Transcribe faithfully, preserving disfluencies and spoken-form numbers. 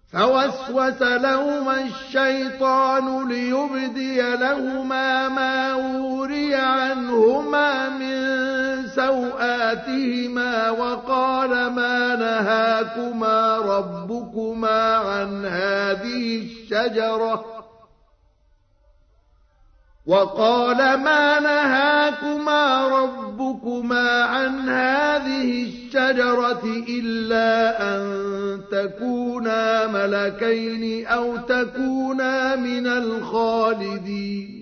فوسوس لهما الشيطان ليبدي لهما ما وري عنهما من سوآتهما وقال ما نهاكما ربكما عن هذه الشجرة وقال ما نهاكما ربكما عن هذه الشجرة إلا أن تكونا ملكين أو تكونا من الخالدين